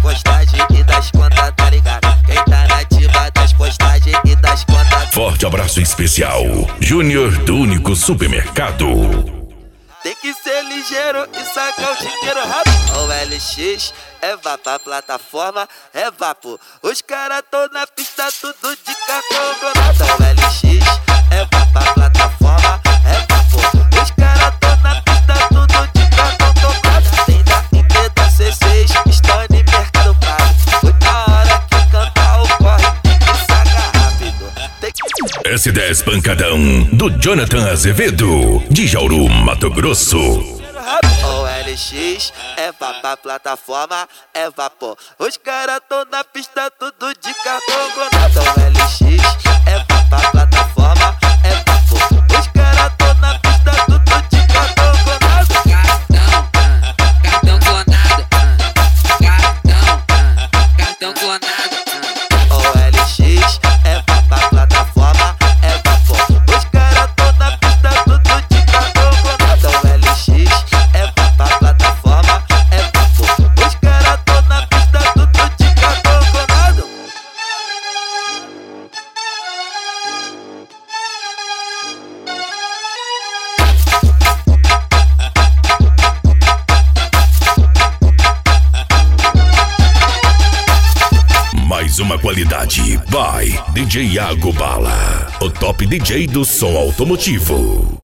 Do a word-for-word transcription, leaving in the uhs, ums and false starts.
postagens e das contas, tá ligado? Quem tá na ativa das postagens e das contas. Forte abraço especial, Júnior do Único Supermercado. Tem que ser ligeiro e sacar o dinheiro rápido. O L X é vá pra plataforma, é vapo. Os caras tão na pista, tudo de cartão granada. O L X é vá pra plataforma, é vapo. Os caras tão na pista, tudo de cartão granada. Tem da I P da C seis, Stone Mercado Pago. Foi na hora que cantar o corre, tem que sacar rápido. Tem que... S dez Pancadão, do Jonathan Azevedo, de Jauru, Mato Grosso. O L X é vá pra plataforma, é vapor. Os caras tão na pista, tudo de cartão granada. O L X é vá pra plataforma, é vapor. Os caras tão na pista, tudo de cartão granada. Cartão, cartão clonado, cartão, cartão clonado. O L X é vá pra plataforma, é vapor. Os caras tão na pista, tudo de cartão granada. O L X é vá pra plataforma, é vapor. Os caras tão na pista, tudo de cartão granada. Mais uma qualidade, by D J Iago Bala, o top D J do som automotivo.